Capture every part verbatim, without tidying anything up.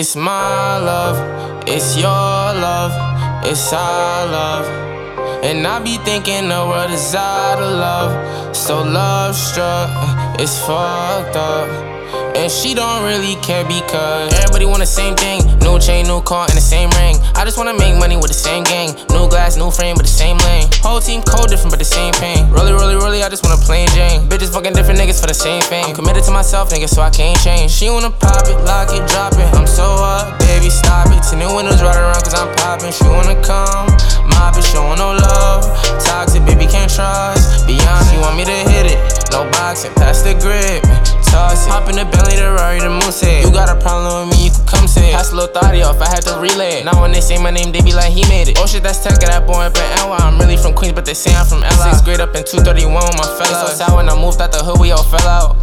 It's my love, it's your love, it's our love. And I be thinking the world is out of love. So love struck, it's fucked up. And she don't really care because everybody want the same thing. New chain, new car, and the same ring. I just wanna make money with the same gang. New glass, new frame, but the same lane. Whole team cold, different, but the same pain. Really, really, really, I just wanna plain Jane. Bitches fucking different niggas for the same fame. I'm committed to myself, nigga, so I can't change. She wanna pop it, lock it, drop it. I'm so up, baby, stop it. Ten new windows right around cause I'm popping. She wanna come, mop it, showing no love. Toxic, baby, can't trust. Be honest, she want me to hit it. No boxing, pass the grip. Toss it. Hop in the Bentley, the Rari, the Moose. You got a problem with me, you can come say it. Pass a little thotty off, I had to relay it. Now when they say my name, they be like, he made it. Oh shit, that's tech, got that boy up in N Y. I'm really from Queens, but they say I'm from L A. Sixth grade up in two thirty-one with my fellas. So sad when I moved out the hood, we all fell out.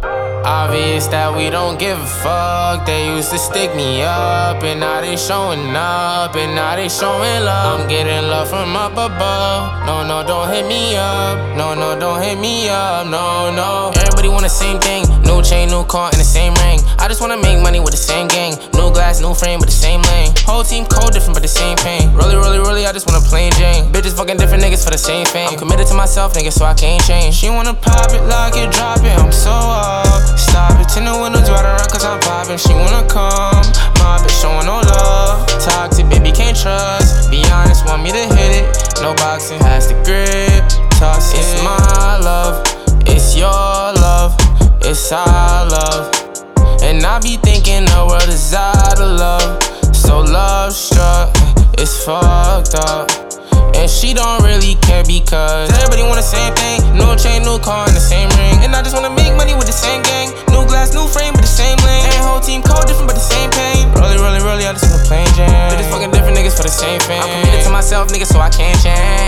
Obvious that we don't give a fuck. They used to stick me up, and now they showing up, and now they showing love. I'm getting love from up above. No, no, don't hit me up. No, no, don't hit me up. No, no. Everybody want the same thing. New chain, new car, and the same ring. I just wanna make money with the same gang. New glass, new frame, but the same lane. Whole team cold, different, but the same pain. Really, really, really, I just wanna plain Jane. Bitches fucking different niggas for the same fame. I'm committed to myself, nigga, so I can't change. She wanna pop it, lock it, drop it. I'm so up. Stop it, ten the windows right around cause I'm poppin'. She wanna come, mop it, showing no love. Toxic, baby, can't trust. Be honest, want me to hit it. No boxing, pass the grip. Toss it. It's my love, it's your love, it's our love. And I be thinking the world is out of love. So love struck, it's fucked up. And she don't really care because everybody want the same thing. New chain, new car, and the same ring. And I just wanna make money with the same gang. New glass, new frame, but the same lane. And whole team cold, different, but the same pain. Really, really, really, I just wanna plain Jane. Bitches fucking different niggas for the same fame. I'm committed to myself, nigga, so I can't change.